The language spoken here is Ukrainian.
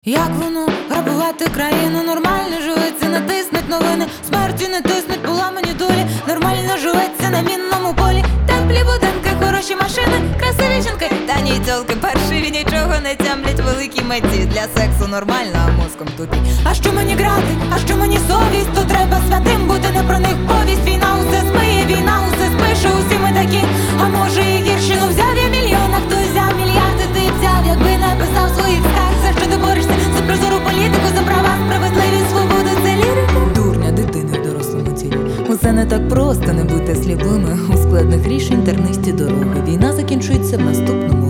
Як воно грабувати країну? Нормально живеться, не тиснуть новини, смерті не тиснуть, поламані долі. Нормально живеться на мінному полі. Теплі будинки, хороші машини, красиві жінки, та ні тьолки паршиві, нічого не тямлять великі меті. Для сексу нормально, а мозком тупі. А що мені грати, а що мені совість? То треба святим бути, не про них повість. Війна усе змиє, війна усе спише, усі ми такі, а може і гірші. Ну взяв я мільйон, а хтось взяв мільярди, ти взяв, якби написав своїх скарг. За що ти борешся? За прозору політику, за права, справедливість, свободу, це лірика. Дурня дитини в дорослому тілі. Усе не так просто, не будьте сліпими. У складних рішень тернисті дороги. Війна закінчується в наступному